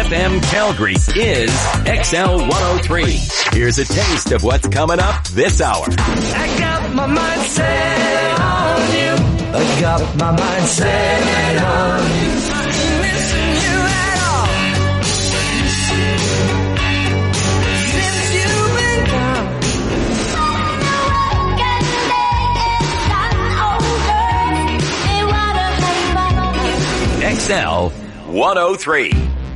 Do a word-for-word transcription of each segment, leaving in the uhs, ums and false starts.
F M Calgary is X L one oh three. Here's a taste of what's coming up this hour. I got my mind set on you. I got my mind set on you. Missing you at all. Since you've been gone. X L one oh three.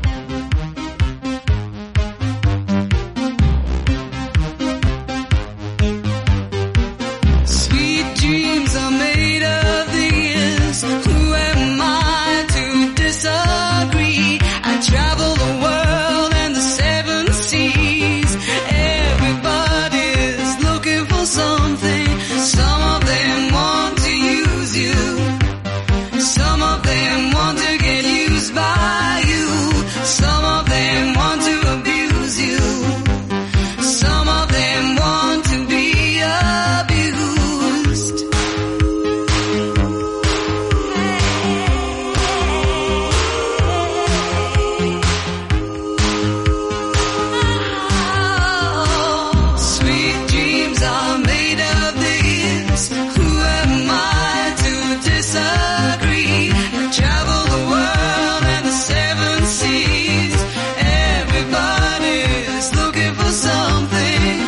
Sweet dreams are made of these. Who am I to disagree? I travel the world and the seven seas. Everybody's looking for something. Some of them want to use you. Some of them want to get used by you. Some of them want to abuse you. Some of them want to be abused. Sweet dreams are made of this. Who am I to disagree? I travel the world and the seven seas. Everybody's looking for something.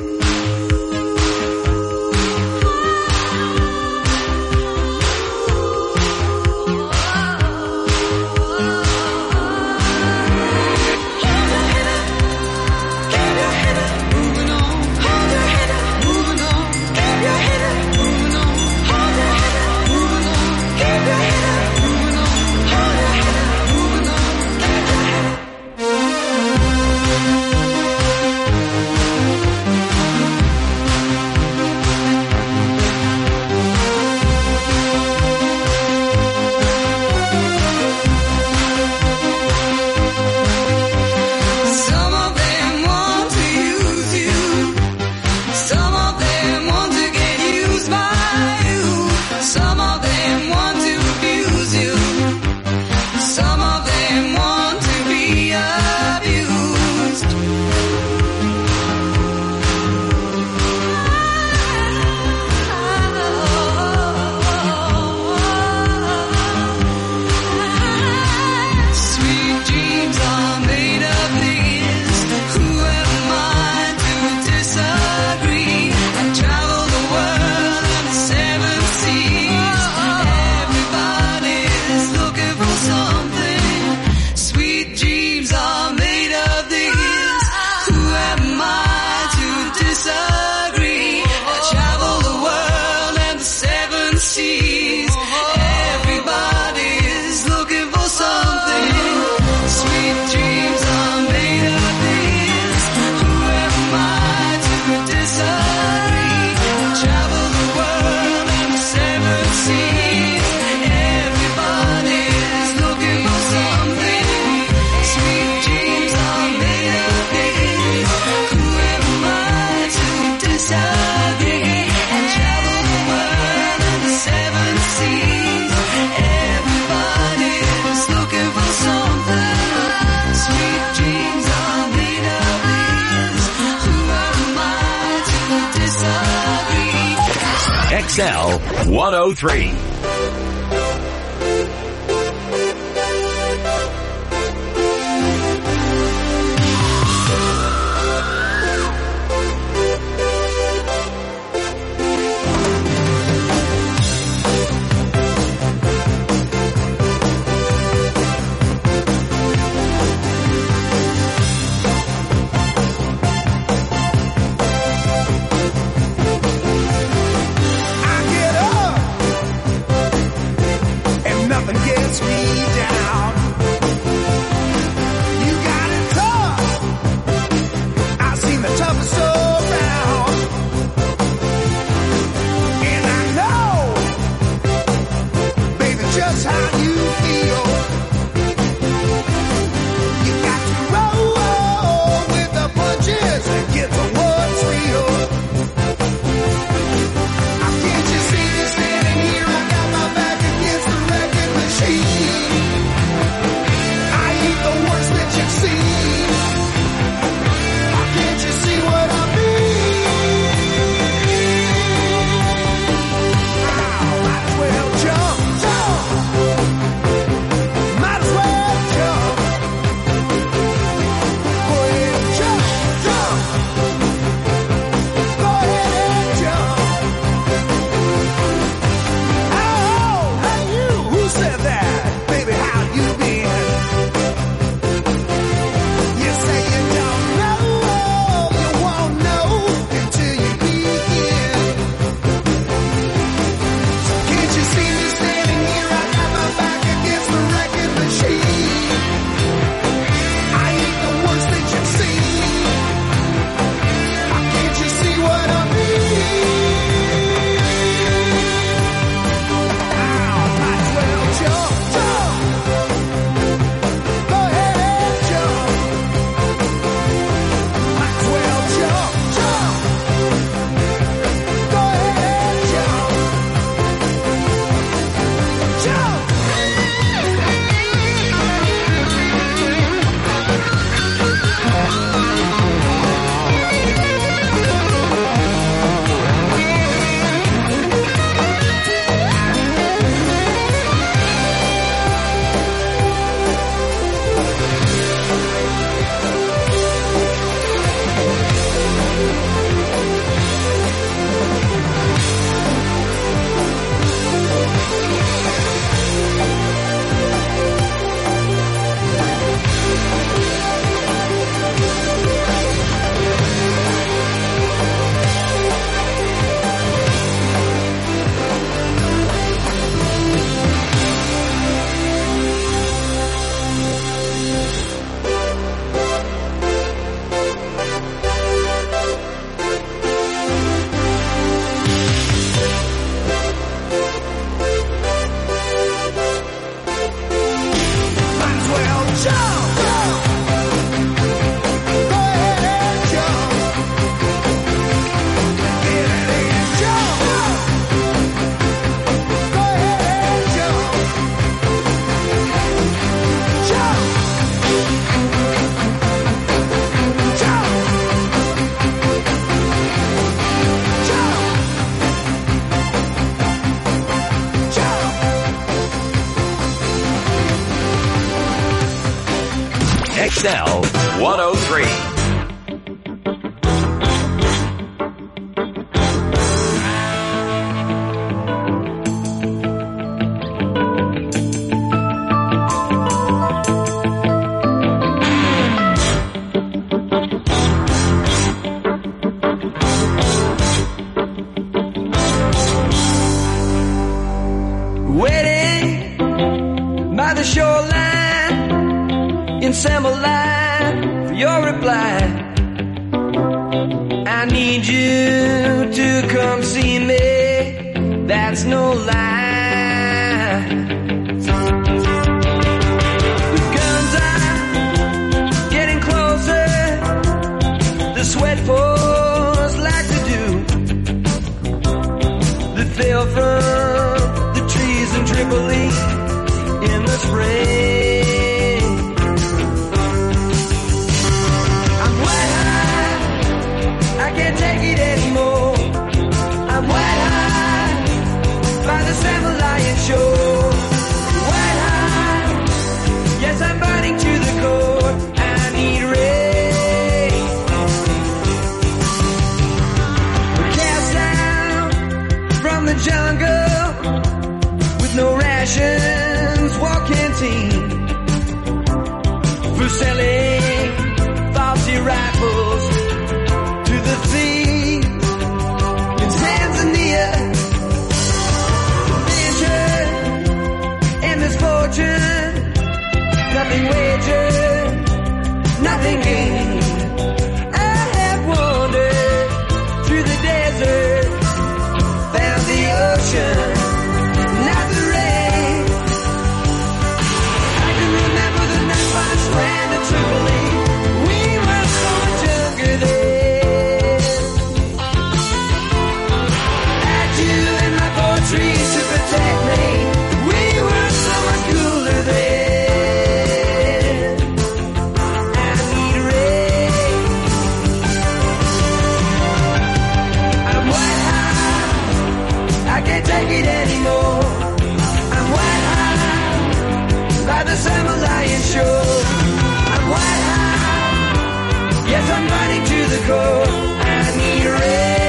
Keep your head up, moving on. Hold your head up, moving on. Keep your head up, moving on. Hold your head up, moving on. Keep your head up, moving on. Hold your head up, moving on. Keep your head up. Some of them want to use you. Some of them want to get used by you. Some of them want to abuse you. Some of them want to be abused. Sweet dreams are made of these. Who am I to disagree? I travel the world and the seven seas. Everybody's looking for something. Sweet dreams are made of these. Who am I to disagree? I travel the world and the seven seas. Everybody's looking for something. Sweet dreams are made of these. Who am I to disagree? I travel the world and the seven seas. Everybody's looking for something. Sweet dreams are made of these. Who am I to disagree? I travel the world and the seven seas. Everybody's looking for something. Sweet dreams are made of these. Who am I to disagree? X L one oh three. I get up X L one oh three. Assemble line for your reply. I need you to come see me. That's no lie. The guns are getting closer. The sweat pours like they do. That fell from the trees in Tripoli in the spring. I can't take it anymore. I'm white high by the Salmon Lion Shore. White high, yes, I'm burning to the core. I need rain. We're cast down from the jungle with no rations, war canteen for selling faulty rifles. The thief in Tanzania, venture and misfortune, nothing wagered, nothing gained. I have wandered through the desert, found the ocean, not the rain. I can remember the night by the strand of Tripoli. We were so much younger then. Trees to protect me. We were so much cooler then. I need rain. I'm white high. I can't take it anymore. I'm white high by the Salmon Lion Shore. I'm white high. Yes, I'm burning to the core. I need rain.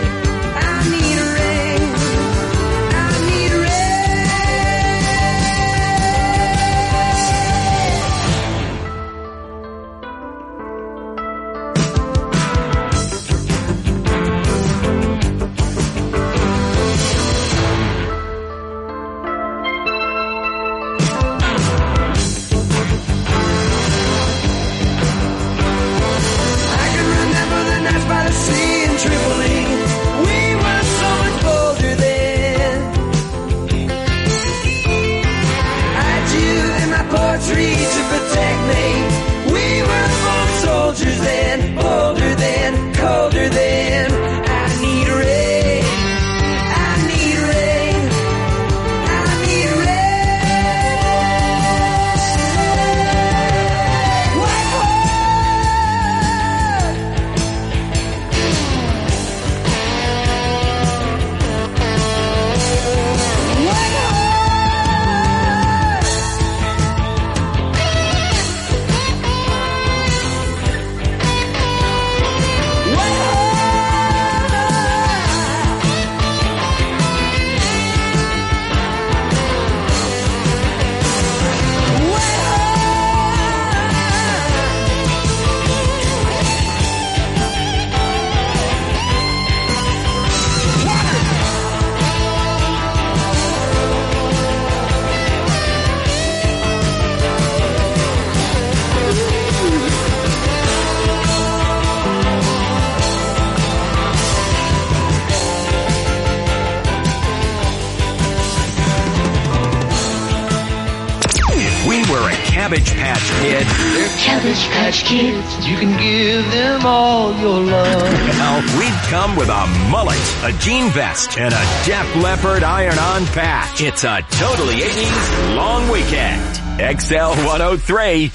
Cabbage Patch Kid. They're Cabbage Patch Kids. You can give them all your love. Well, we'd come with a mullet, a jean vest, and a Def Leppard iron-on patch. It's a totally eighties long weekend. X L one oh three.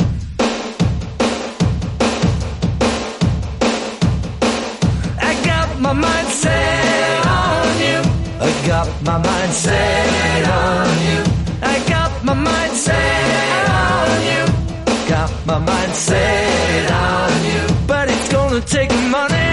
I got my mind set on you. I got my mind set on you. I got my mind set on you. got my mind set on you, but it's gonna take money,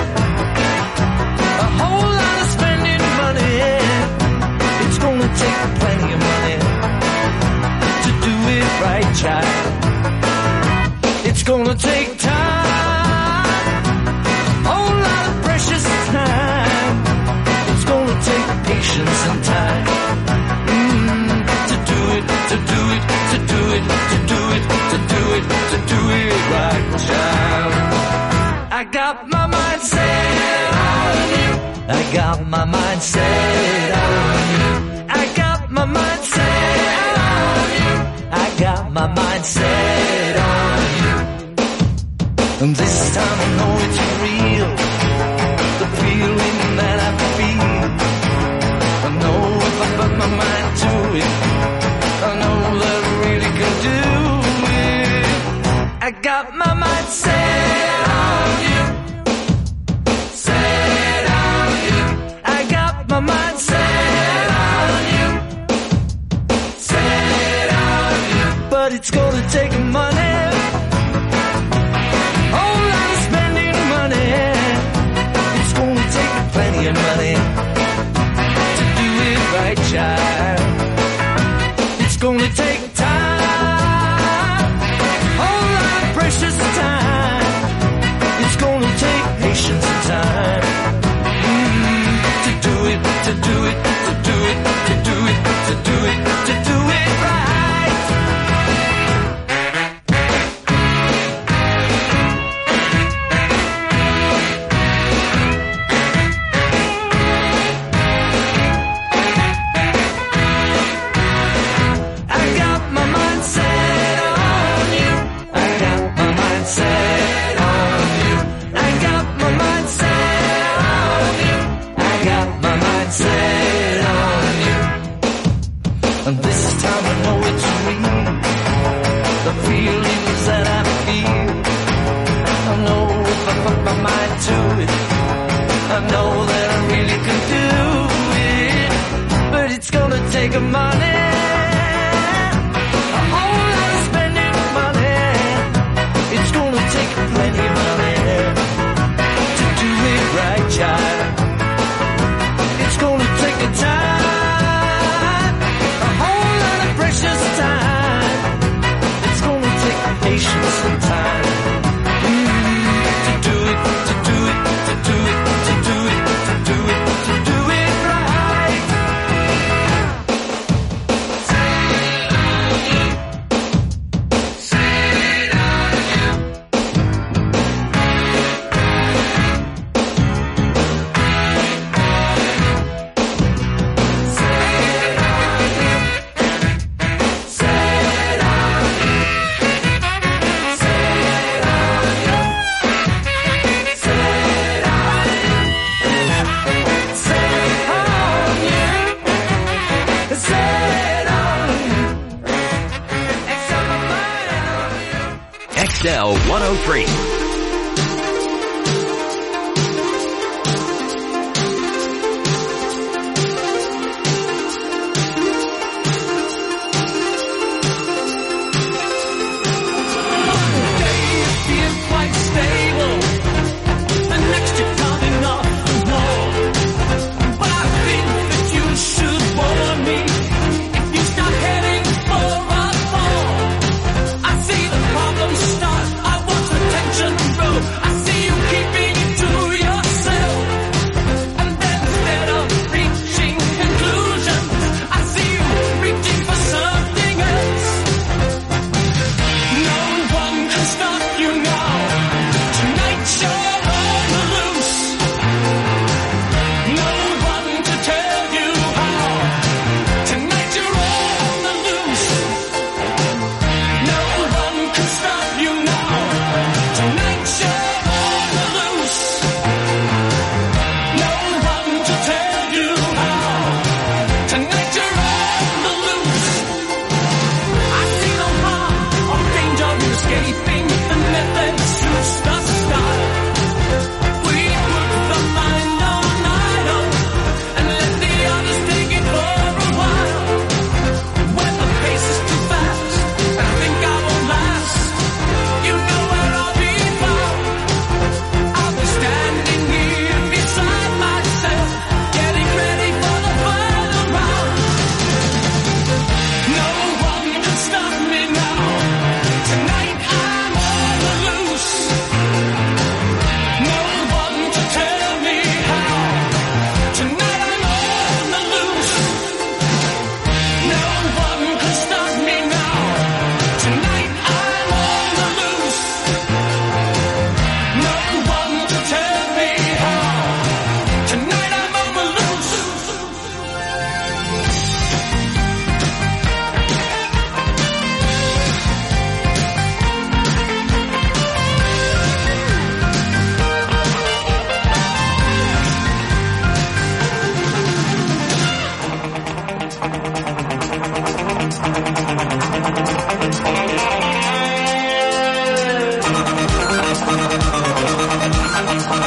a whole lot of spending money. It's gonna take plenty of money to do it right, child. It's gonna take time, a whole lot of precious time. It's gonna take patience and time mm, to do it, to do it, to do it, to do it, to do it, to do it right, child. I got my mind set on you. I got my mind set on you. I got my mind set on you. I got my mind set on you. And this time I know it's real, the feeling that I feel. I know if I put my mind to it, I know that I really can do it. I got my mind set on you, set on you. I got my mind set on you, set on you. But it's gonna take money, whole lot of spending money. It's gonna take plenty of money to do it right, child. It's gonna take time, whole lot of precious time. It's gonna take patience and time mm, to do it, to do it, to do it, to do it, to do it, to do it right. I got my mind set on you. I got my mind set on you. I got my mind set on you. I got my mind set on you. And this time I know it's real, the feelings that I feel. I know if I put my mind to it, I know that I really can do it. But it's gonna take money, a whole lot of spending money. It's gonna take plenty of money to do it right, child. It's gonna take a time, a whole lot of precious time. It's gonna take patience and time mm, to do it, to do it, to do it, to do it, to do it, to do it right. X L one oh three. I see the problem start. I want attention.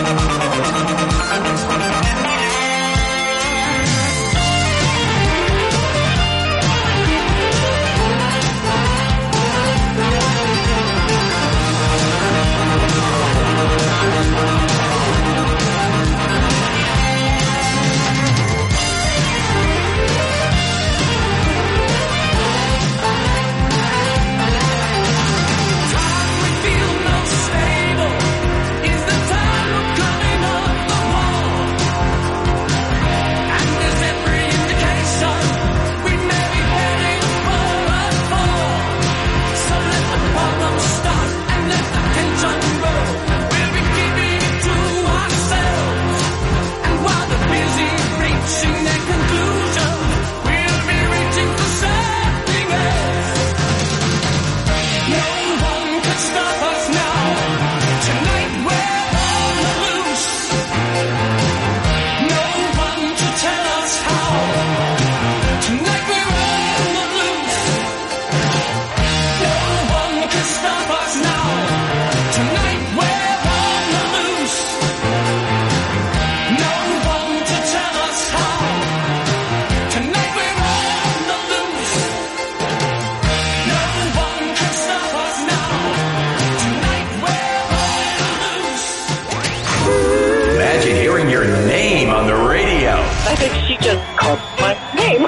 I think she just called my name.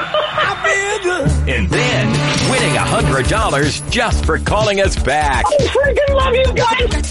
And then winning one hundred dollars just for calling us back. I freaking love you guys.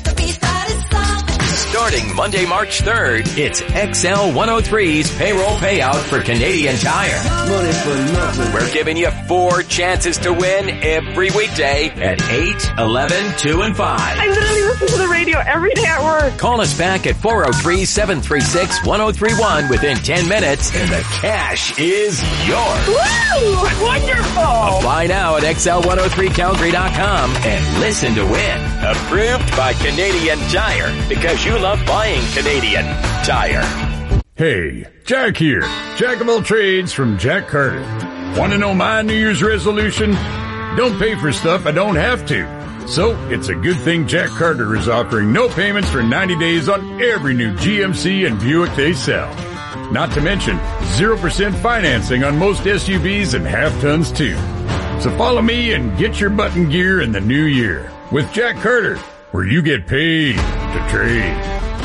Starting Monday, March third, it's X L one oh three's payroll payout for Canadian Tire. Money for nothing. We're giving you four chances to win every weekday at eight, eleven, two, and five. I literally listen to the radio every day at work. Call us back at four oh three, seven three six, one oh three one within ten minutes and the cash is yours. Woo! Wonderful! Apply now at X L one oh three Calgary dot com and listen to win. Approved by Canadian Tire because you love buying Canadian Tire. Hey, Jack here. Jack of all trades from Jack Carter. Want to know my New Year's resolution? Don't pay for stuff I don't have to. So, it's a good thing Jack Carter is offering no payments for ninety days on every new G M C and Buick they sell. Not to mention, zero percent financing on most S U Vs and half-tons too. So follow me and get your button gear in the new year with Jack Carter, where you get paid to trade.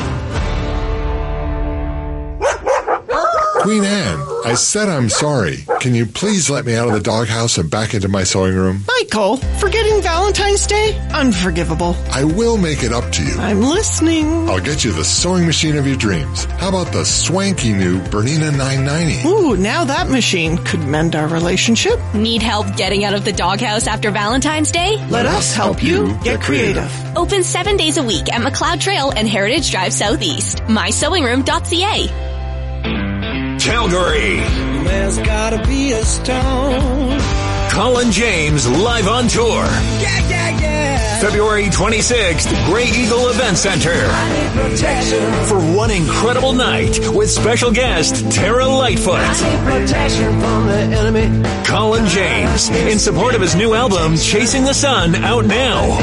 Queen Anne, I said I'm sorry. Can you please let me out of the doghouse and back into my sewing room? Michael, forgetting Valentine's Day? Unforgivable. I will make it up to you. I'm listening. I'll get you the sewing machine of your dreams. How about the swanky new Bernina nine ninety? Ooh, now that machine could mend our relationship. Need help getting out of the doghouse after Valentine's Day? Let us help you get creative. Open seven days a week at McLeod Trail and Heritage Drive Southeast. my sewing room dot c a. Calgary. There's gotta be a stone. Colin James live on tour. Yeah, yeah, yeah. February twenty-sixth, Grey Eagle Event Center. I need protection. For one incredible night with special guest Tara Lightfoot. I need protection from the enemy. Colin James in support of his new album Chasing the Sun, out now.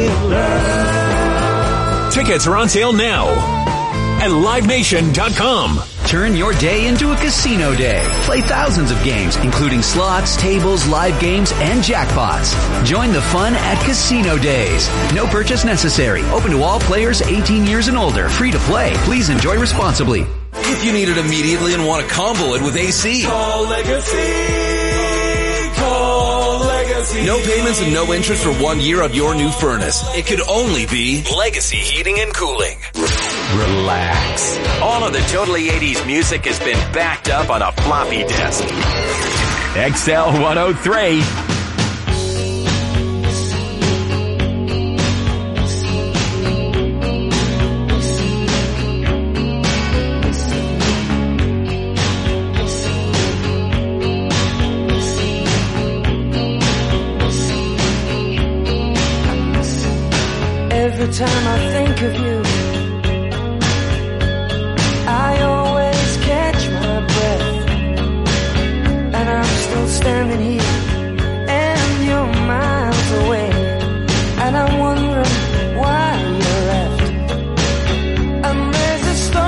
Tickets are on sale now at live nation dot com. Turn your day into a casino day. Play thousands of games, including slots, tables, live games, and jackpots. Join the fun at Casino Days. No purchase necessary. Open to all players eighteen years and older. Free to play. Please enjoy responsibly. If you need it immediately and want to combo it with A C, Call Legacy. Call Legacy. No payments and no interest for one year on your new furnace. It could only be Legacy Heating and Cooling. Relax. All of the Totally eighties music has been backed up on a floppy disk. X L one oh three. Every time I think of you, I always catch my breath, and I'm still standing here, and you're miles away, and I'm wondering why you left. And there's a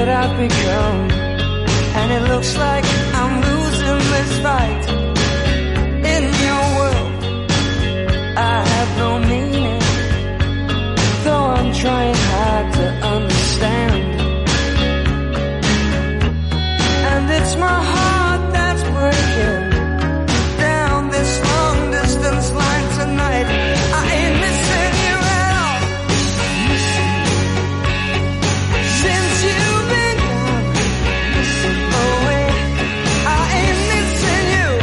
that I've become, and it looks like I'm losing this fight. In your world, I have no meaning, though I'm trying hard to understand. And it's my heart that's breaking down this long distance line tonight. I ain't missing you at all. Missing you. Since you've been gone, missing away. I ain't missing you.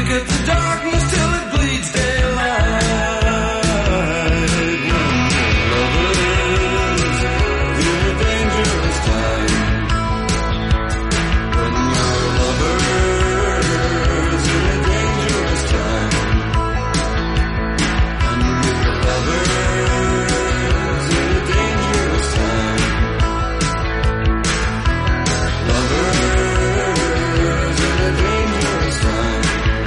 Look at the darkness till it bleeds daylight. Lovers in a dangerous time. When you're lovers in a dangerous time. When you're lovers in a dangerous time. Lovers in a dangerous time.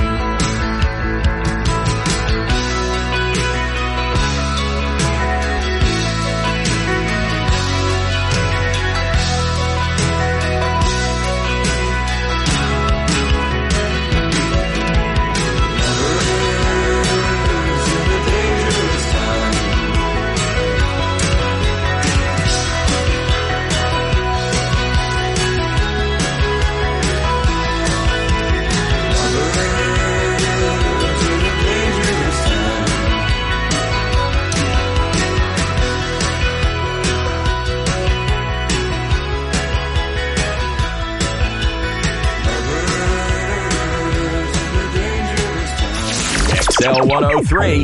X L one oh three.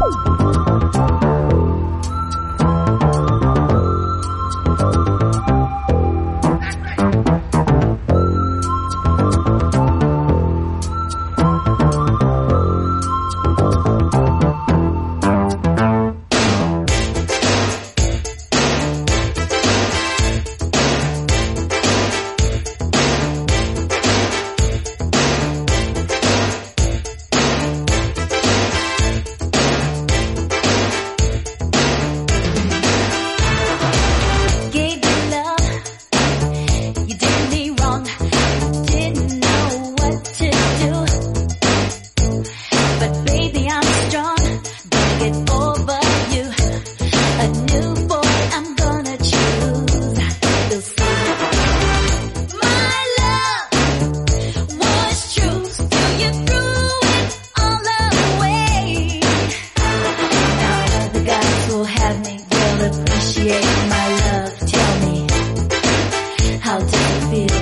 Gave you love, you did me wrong, didn't know what to do. But baby, I'm strong, gonna get over you. A new boy I'm gonna choose. You'll see. My love was true, still you threw it all away. Now other guys will have me, they'll appreciate my love. Tell me, how does it feel?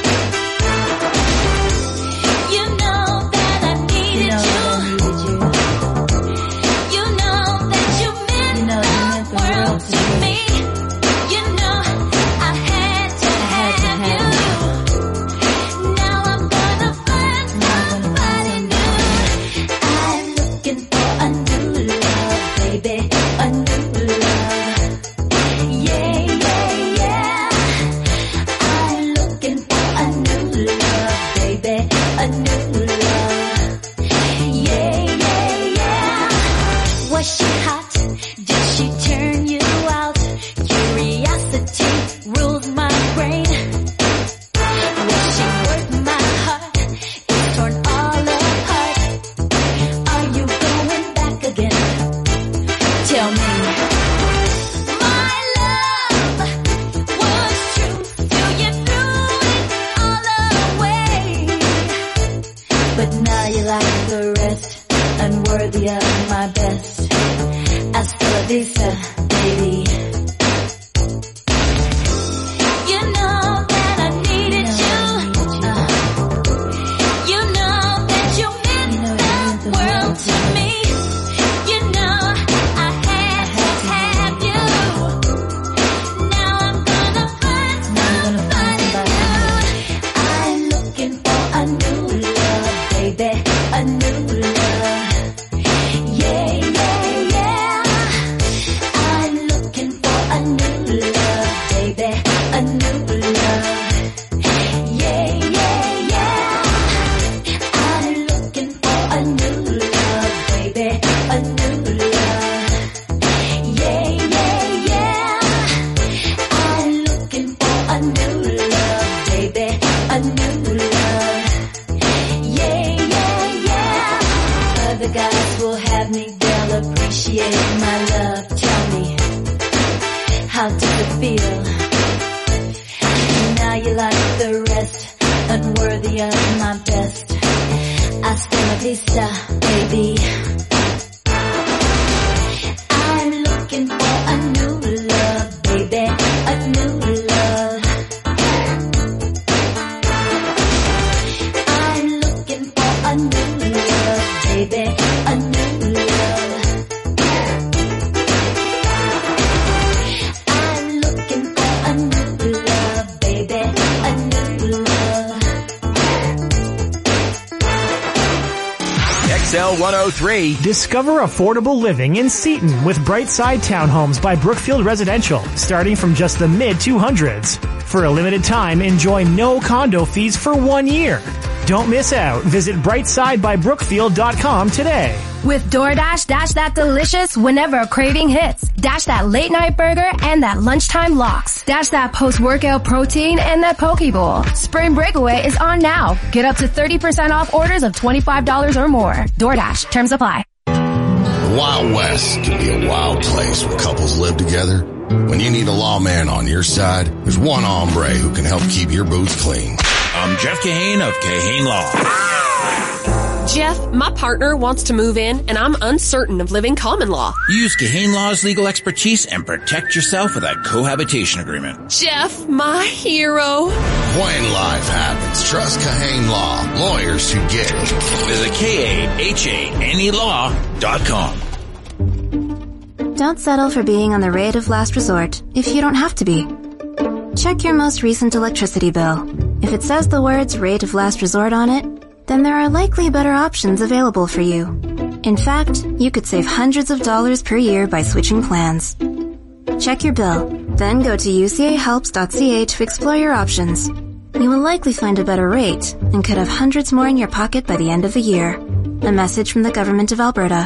You know that I needed you. You know that you meant the world to me. You know I had to have you. Now I'm gonna find somebody new. I'm looking for a new love, baby, a new love. Yeah, yeah, yeah. I'm looking for a new love, baby, a new love. Yeah, yeah, yeah. Was she hot? Did she turn you out? Curiosity rules my brain. Was she worth my heart? It's torn all apart. Are you going back again? Tell me. My love was true till you threw it all away. But now you like the rest, unworthy of my best. Hasta la vista, baby. You know that I needed you. Uh, you know that you meant the world to me. You know I had to have you. Now I'm gonna find somebody new. I'm looking for a new love, baby, a new love. Yeah, yeah, yeah. I'm looking for a new love, baby, a new love. Yeah, yeah, yeah. I'm looking for a new love, baby, a new love. Yeah, yeah, yeah. I'm looking for a new love, baby, a new love. Yeah, yeah, yeah. Other guys will have me, they'll appreciate my love. Tell me, how does it feel? Now you like the rest, unworthy of my best. Hasta la vista, baby. I'm looking for a new love, baby, a new love. I'm looking for a new love. X L one oh three. Discover affordable living in Seaton with Brightside Townhomes by Brookfield Residential, starting from just the mid two hundreds. For a limited time, enjoy no condo fees for one year. Don't miss out. Visit brightside by brookfield dot com today. With DoorDash, dash that delicious whenever a craving hits. Dash that late night burger and that lunchtime lox. Dash that post-workout protein and that poke bowl. Spring Breakaway is on now. Get up to thirty percent off orders of twenty-five dollars or more. DoorDash. Terms apply. The Wild West can be a wild place where couples live together. When you need a lawman on your side, there's one hombre who can help keep your boots clean. I'm Jeff Kahane of Kahane Law. Jeff, my partner wants to move in, and I'm uncertain of living common law. Use Kahane Law's legal expertise and protect yourself with a cohabitation agreement. Jeff, my hero. When life happens, trust Kahane Law. Lawyers who get it. Visit K A H A N E law dot com. Don't settle for being on the rate of last resort if you don't have to be. Check your most recent electricity bill. If it says the words rate of last resort on it, then there are likely better options available for you. In fact, you could save hundreds of dollars per year by switching plans. Check your bill, then go to u c a helps dot c a to explore your options. You will likely find a better rate and could have hundreds more in your pocket by the end of the year. A message from the Government of Alberta.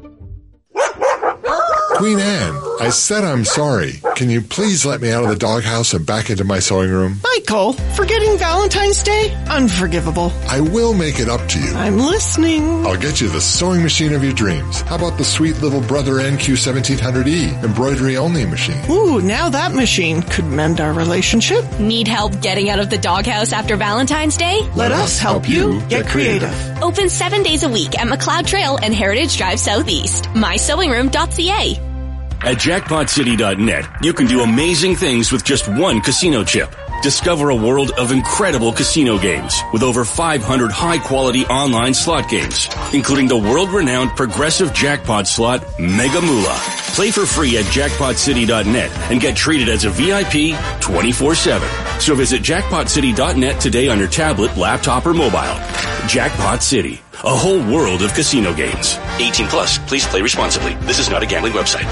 Queen Anne, I said I'm sorry. Can you please let me out of the doghouse and back into my sewing room? Michael, forgetting Valentine's Day? Unforgivable. I will make it up to you. I'm listening. I'll get you the sewing machine of your dreams. How about the sweet little Brother N Q seventeen hundred E embroidery-only machine? Ooh, now that machine could mend our relationship. Need help getting out of the doghouse after Valentine's Day? Let, Let us help, help you get, get creative. creative. Open seven days a week at McLeod Trail and Heritage Drive Southeast. my sewing room dot c a. At jackpot city dot net, you can do amazing things with just one casino chip. Discover a world of incredible casino games with over five hundred high-quality online slot games, including the world-renowned progressive jackpot slot Mega Moolah. Play for free at jackpot city dot net and get treated as a V I P twenty-four seven. So visit jackpot city dot net today on your tablet, laptop, or mobile. Jackpot City, a whole world of casino games. eighteen plus, please play responsibly. This is not a gambling website.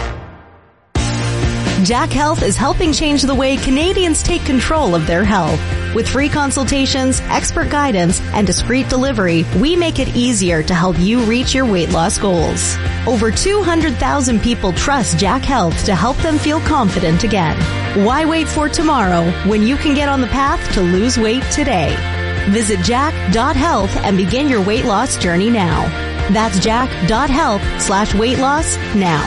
Jack Health is helping change the way Canadians take control of their health. With free consultations, expert guidance, and discreet delivery, we make it easier to help you reach your weight loss goals. Over two hundred thousand people trust Jack Health to help them feel confident again. Why wait for tomorrow when you can get on the path to lose weight today? Visit jack dot health and begin your weight loss journey now. That's jack dot health slash weight loss now.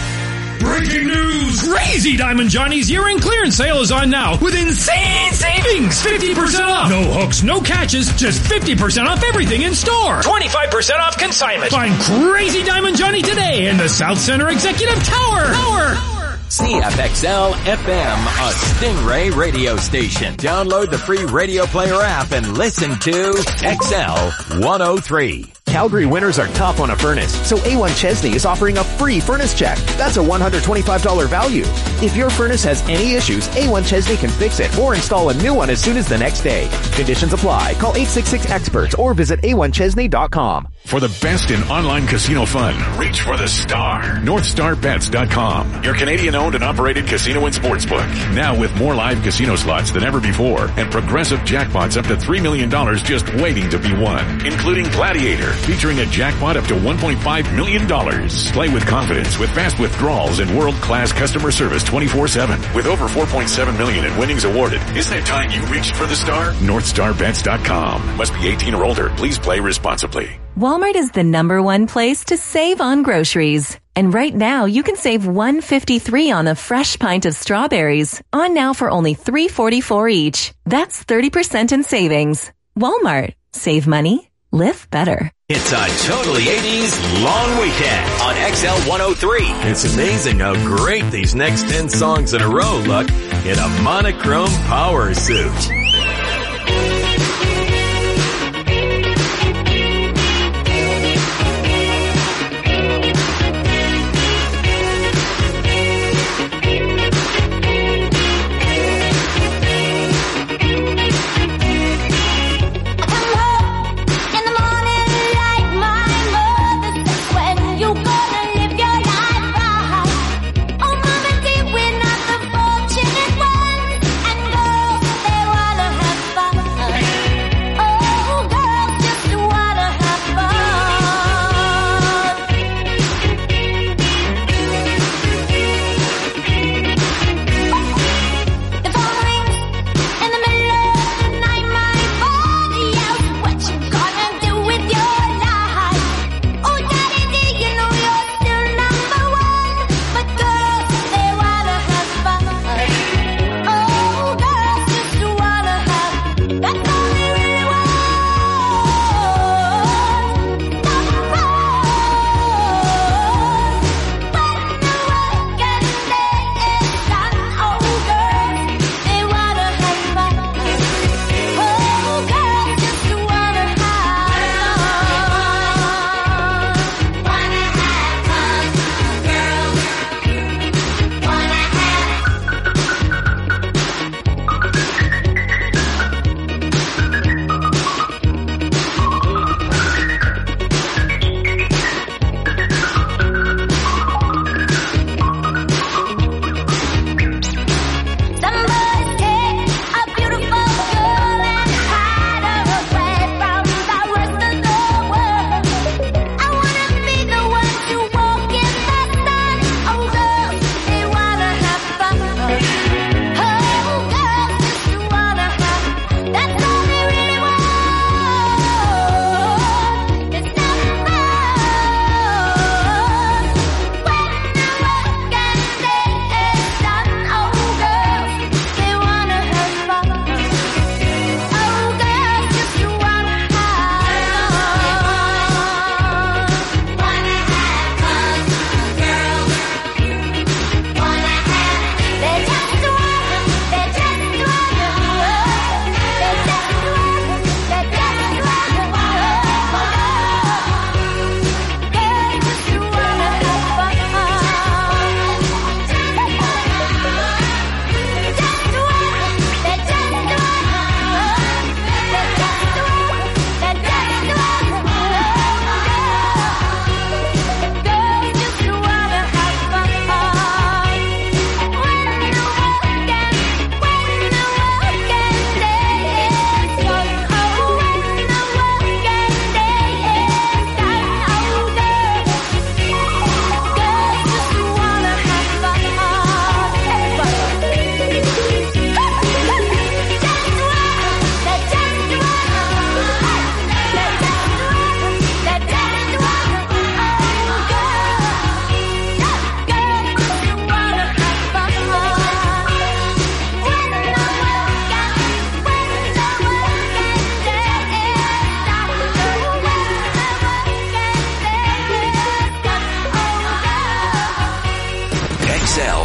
Breaking news! Crazy Diamond Johnny's year-end clearance sale is on now with insane savings! fifty percent off! No hooks, no catches, just fifty percent off everything in store! twenty-five percent off consignment! Find Crazy Diamond Johnny today in the South Center Executive Tower! Tower! C F X L F M, a Stingray radio station. Download the free Radio Player app and listen to X L one oh three. Calgary winters are tough on a furnace, so A one Chesney is offering a free furnace check. That's a one hundred twenty-five dollars value. If your furnace has any issues, A one Chesney can fix it or install a new one as soon as the next day. Conditions apply. Call eight six six experts or visit a one chesney dot com. For the best in online casino fun, reach for the star. north star bets dot com, your Canadian-owned and operated casino and sportsbook. Now with more live casino slots than ever before and progressive jackpots up to three million dollars just waiting to be won, including Gladiator, featuring a jackpot up to one point five million dollars. Play with confidence with fast withdrawals and world-class customer service twenty-four seven. With over four point seven million dollars in winnings awarded, isn't it time you reached for the star? north star bets dot com. Must be eighteen or older. Please play responsibly. Walmart is the number one place to save on groceries. And right now, you can save one dollar fifty-three on a fresh pint of strawberries. On now for only three dollars and forty-four cents each. That's thirty percent in savings. Walmart. Save money. Live better. It's a totally eighties long weekend on X L one oh three. It's amazing how great these next ten songs in a row look in a monochrome power suit.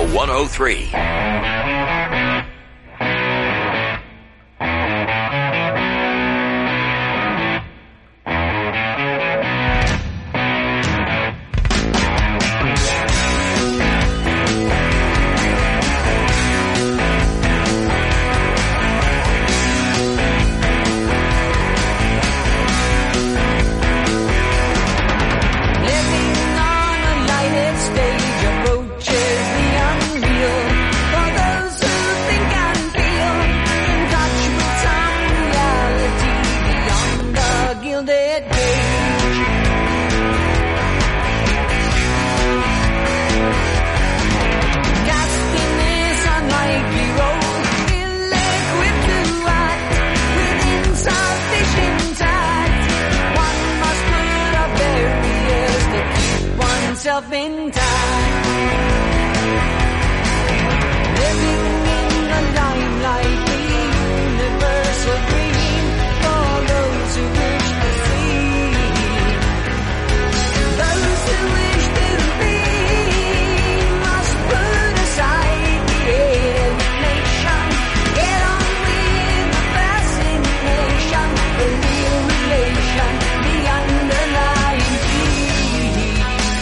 one oh three. In time, living in the limelight, the universal dream for those who wish to see, those who wish to be must put aside the alienation, get on with the fascination, the real relation, the underlying key.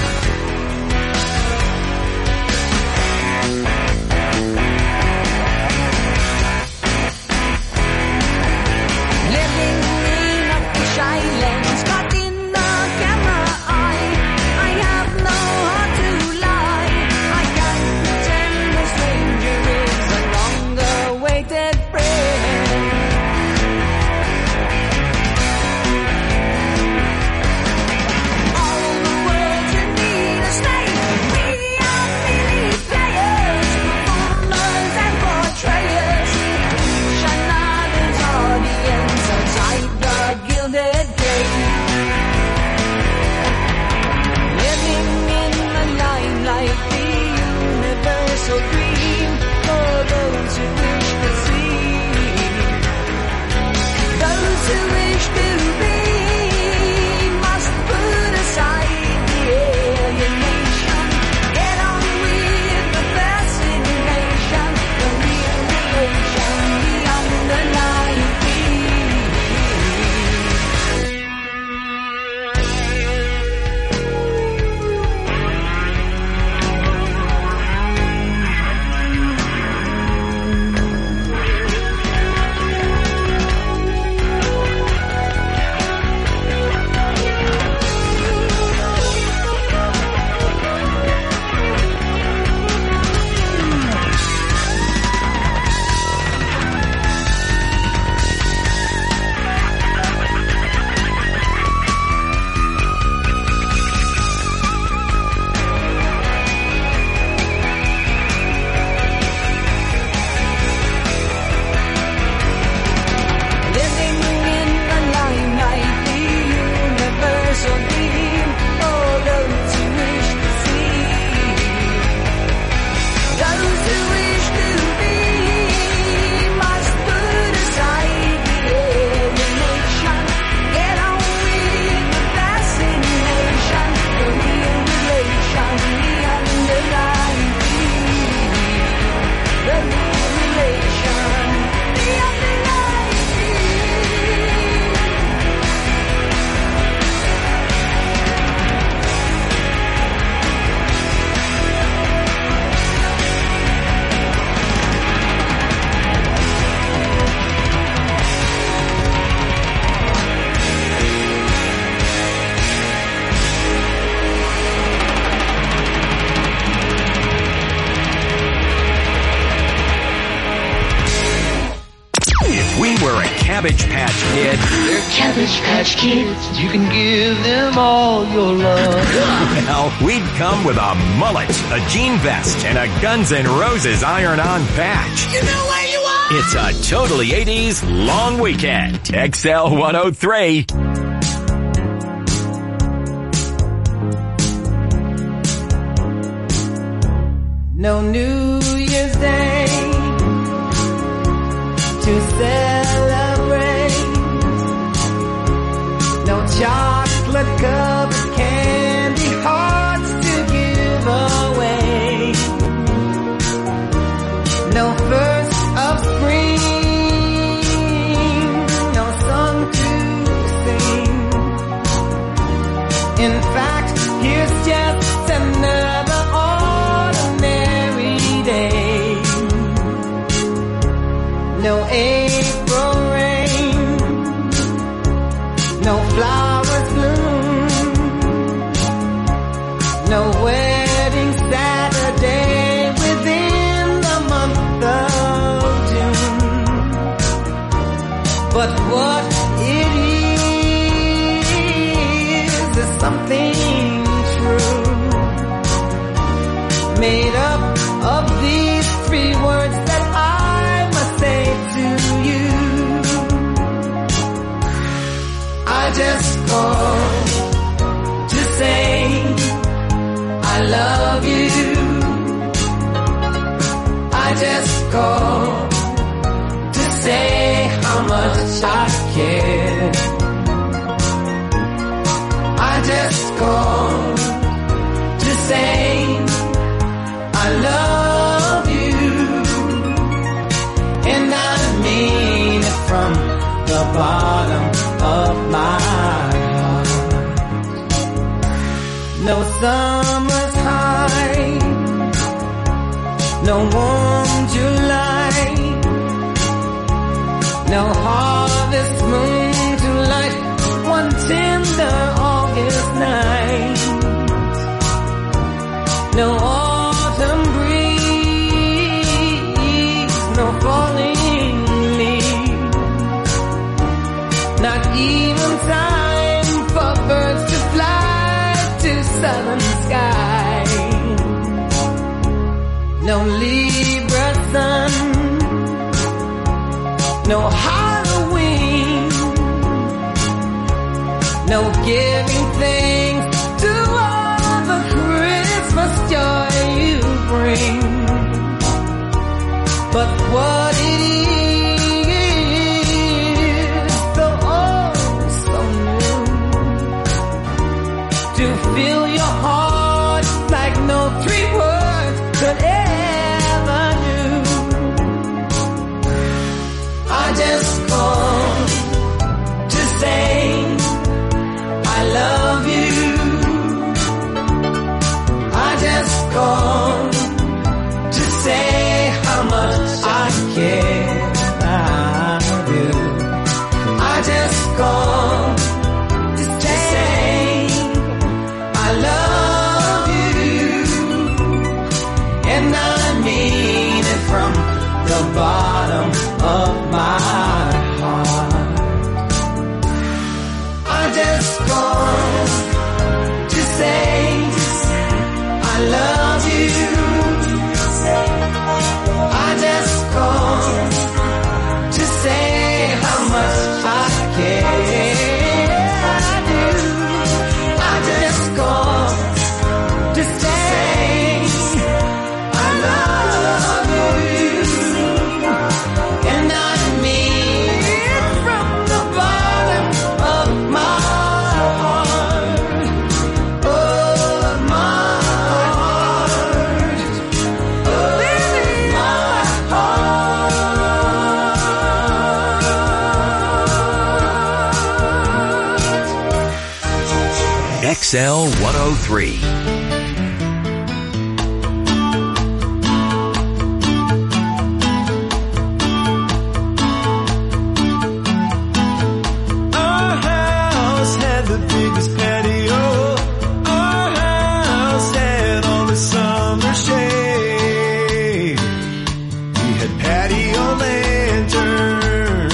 Cabbage Patch Kid. They're Cabbage Patch Kids. You can give them all your love. Well, we'd come with a mullet, a jean vest, and a Guns N' Roses iron-on patch. You know where you are? It's a totally eighties long weekend. X L one oh three. No New Year's Day to celebrate. No chocolate cup candy hearts to give away. In fact, here's just another ordinary day. No April rain, no flowers bloom, no wedding Saturday within the month of June. But what it is is something true, made up of these three words that I must say to you. I just called to say I love you. I just called to say how much I care. I just called to say I love you, and I mean it from the bottom of my heart. No summer's high, no warm July, no harvest moon to light one tender August night, no autumn breeze, no falling leaves, not even time for birds to fly to southern skies, no Libra sun, no Halloween, no giving thanks to all the Christmas joy you bring. But what it is, so oh so new, to fill your heart like no three words could ever do. I just called to say I love you. I just called to say how much I care. I do. I just called to say I love you, and I mean it from the bottom of my heart. I just called to say I love you. I just called to say how much I care. I do. I just called to say I love you, and I mean it from the bottom of my heart. Oh, my heart. Oh, my X L one oh three. Our house had the biggest patio. Our house had all the summer shade. We had patio lanterns.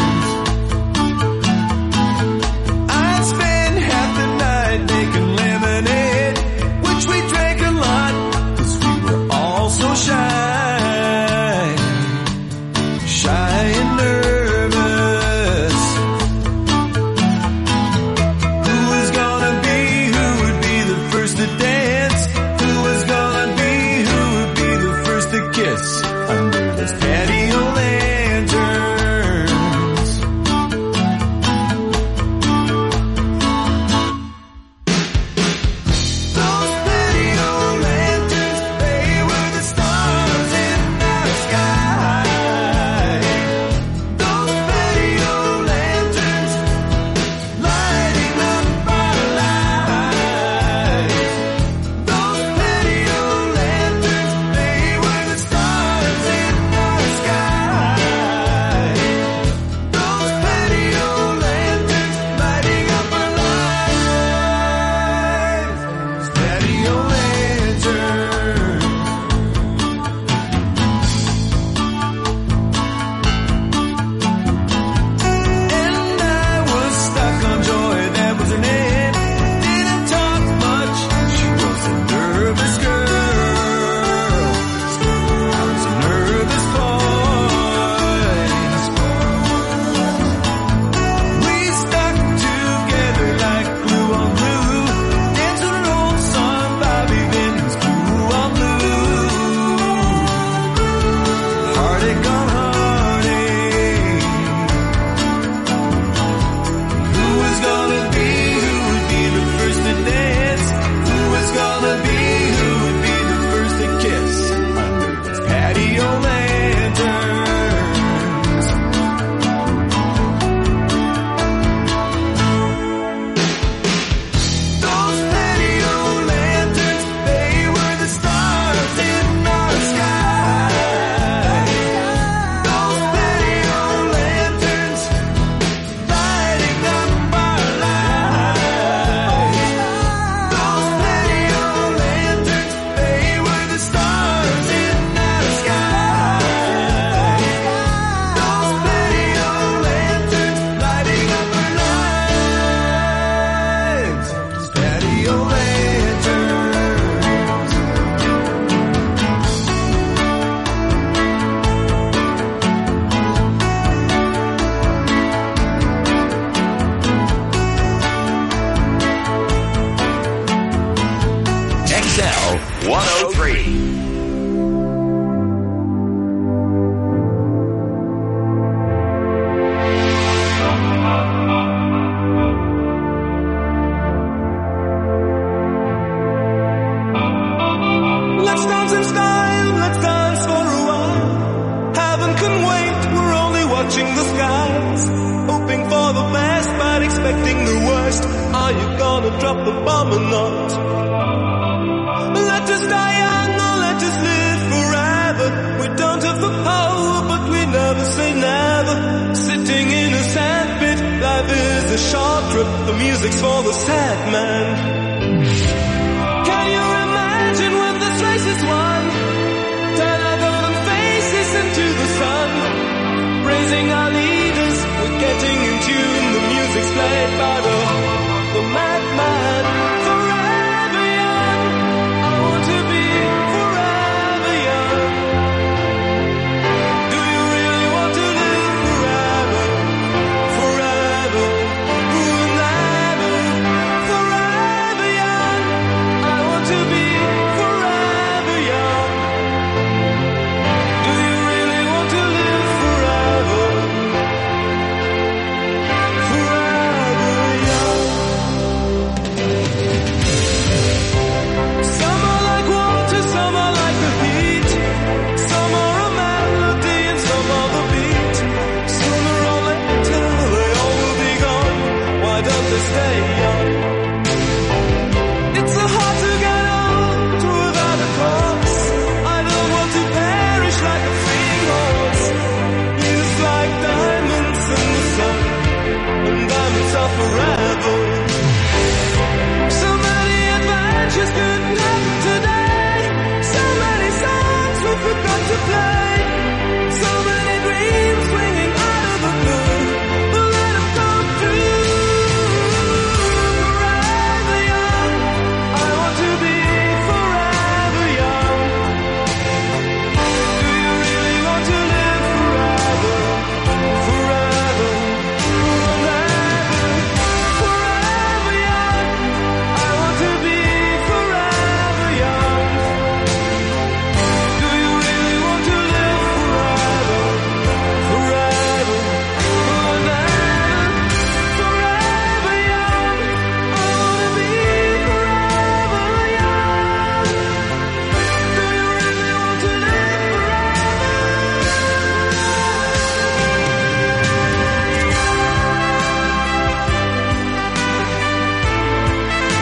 I'd spend half the night making lemonade, which we one oh three. Let's dance in style, let's dance for a while. Heaven can wait, we're only watching the skies. Hoping for the best, but expecting the worst. Are you gonna drop the bomb or not? Let us die young or let us live forever. We don't have the power, but we never say never. Sitting in a sandpit, life is a short trip. The music's for the sad man. Can you imagine when this race is won? Turn our golden faces into the sun, raising our